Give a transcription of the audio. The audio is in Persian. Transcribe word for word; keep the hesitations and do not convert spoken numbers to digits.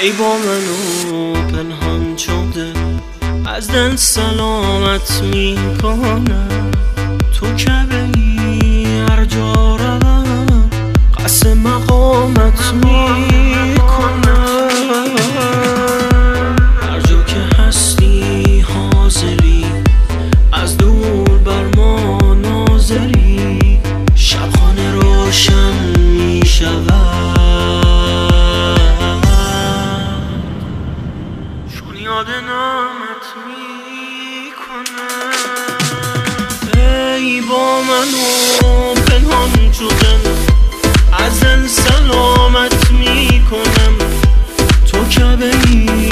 ای با منو پنهان شده از دل سلامت میکنم. تو کعبه ای هر جا روم قصد مقامت میکنم. هر جا که هستی حاضری از دور بر ما ناظری. شبخانه روشن میشود چون یاد نامت میکنم. ای با منو پنهان شدن از دل سلامت میکنم. تو کعبه ای